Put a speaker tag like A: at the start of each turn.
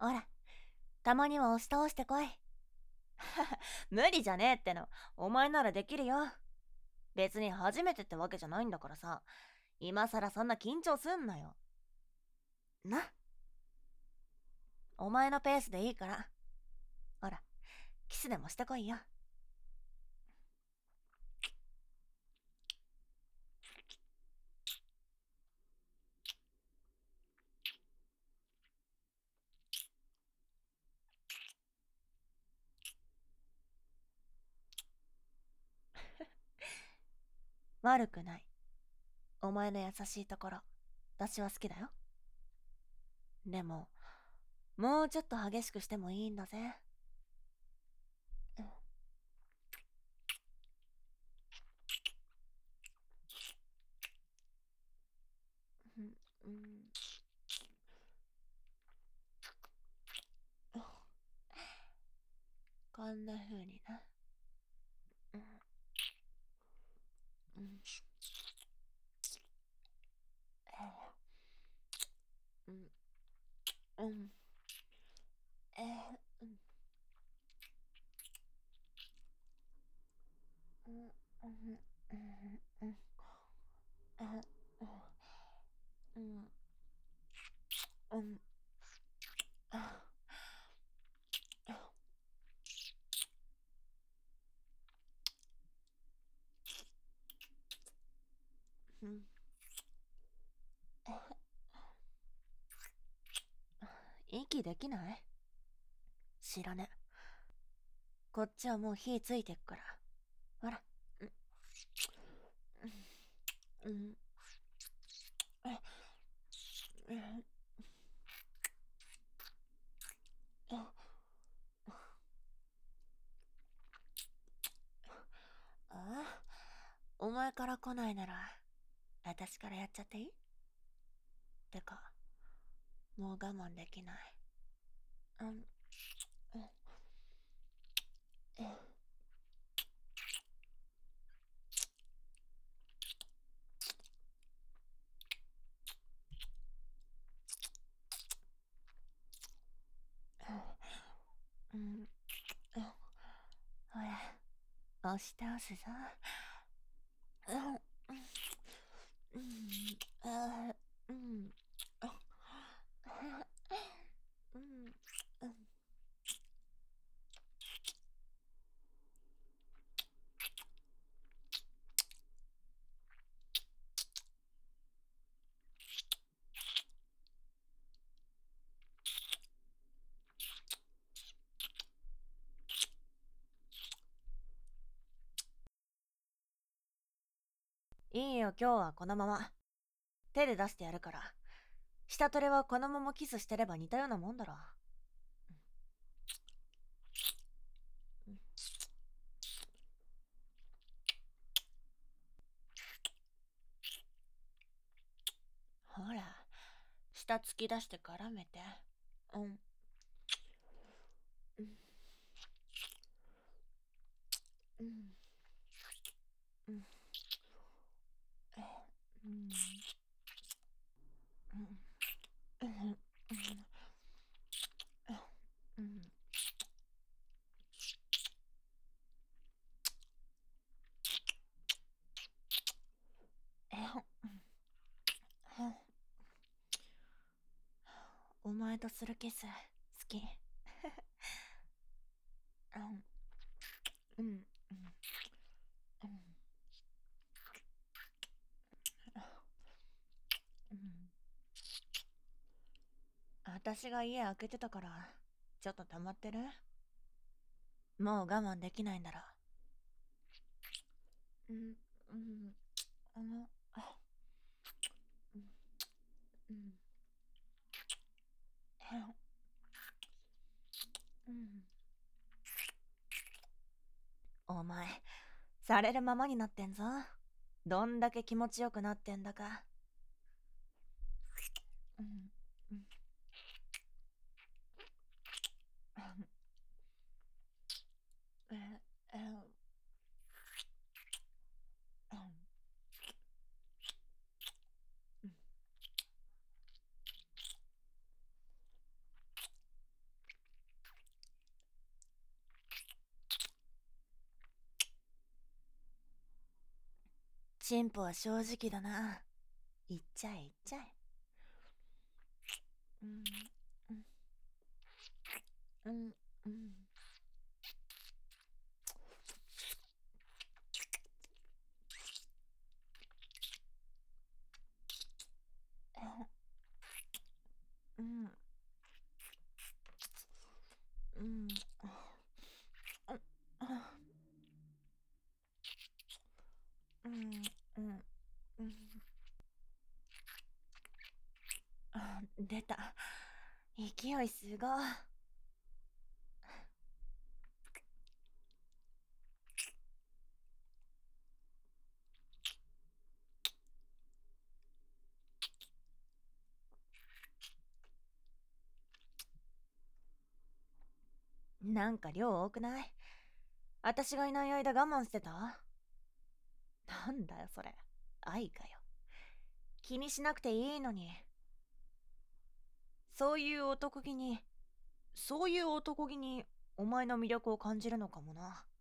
A: ほら、たまには押し倒してこい。無理じゃねえっての。お前ならできるよ。別に初めてってわけじゃないんだからさ。今さらそんな緊張すんなよ。な。お前のペースでいいから。ほら、キスでもしてこいよ。悪くない。お前の優しいところ、私は好きだよ。でも、もうちょっと激しくしてもいいんだぜ。うん、うん、こんな風にな。うん、うん、うん、うん、うん、うん、うん、うん、うん、うん、うん、うん。息できない？知らね。こっちはもう火ついてっから。ほら。うん、うん、うん、ああ、お前から来ないなら、私からやっちゃっていい？てか、もう我慢できない。うん、うん、うん、うん、ほら、押し倒すぞ。うん、うん、あ、うん、うん、うん。いいよ、今日はこのまま。手で出してやるから。下トレはこのままキスしてれば似たようなもんだろ。うん、ほら、下突き出して絡めて。うん。うん。うん。うん。うん。うん。うん。お前とするキス好き。うん。うん。うん。うん。私が家開けてたから、ちょっと溜まってる？もう我慢できないんだろ。うん。うん。あ、うん。うん。うん。お前、されるままになってんぞ。どんだけ気持ちよくなってんだか。うん。うん。うん。うん。 進歩は正直だな。言っちゃえ言っちゃえ。うんうんうんうんうんうんうんうん出た。勢いすごい。なんか量多くない？私がいない間我慢してた？なんだよそれ。愛かよ。気にしなくていいのに。そういう男気に、そういう男気にお前の魅力を感じるのかもな。